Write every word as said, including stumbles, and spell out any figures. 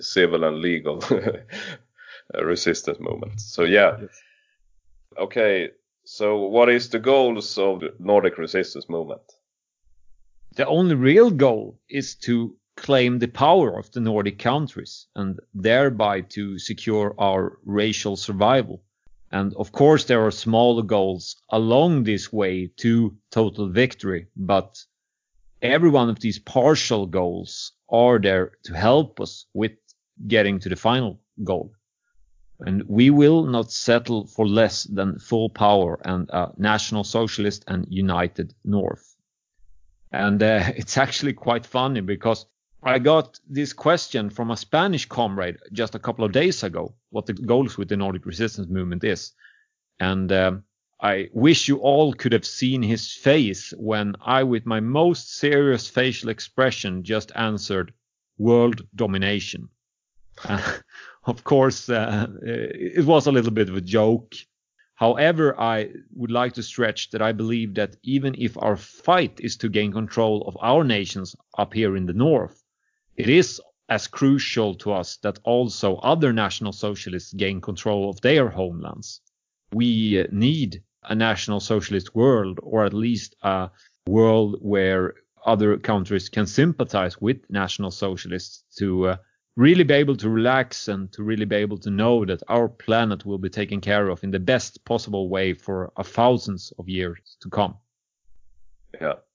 civil and legal resistance movement. So yeah. Yes. Okay, so what is the goals of the Nordic resistance movement? The only real goal is to claim the power of the Nordic countries and thereby to secure our racial survival. And of course, there are smaller goals along this way to total victory, but every one of these partial goals are there to help us with getting to the final goal. And we will not settle for less than full power and a National Socialist and united North. And uh, it's actually quite funny because I got this question from a Spanish comrade just a couple of days ago, what the goals with the Nordic resistance movement is. And um, I wish you all could have seen his face when I, with my most serious facial expression, just answered world domination. Uh, of course, uh, it was a little bit of a joke. However, I would like to stretch that I believe that even if our fight is to gain control of our nations up here in the north, it is as crucial to us that also other National Socialists gain control of their homelands. We need a National Socialist world, or at least a world where other countries can sympathize with National Socialists to uh, really be able to relax and to really be able to know that our planet will be taken care of in the best possible way for a thousands of years to come. Yeah.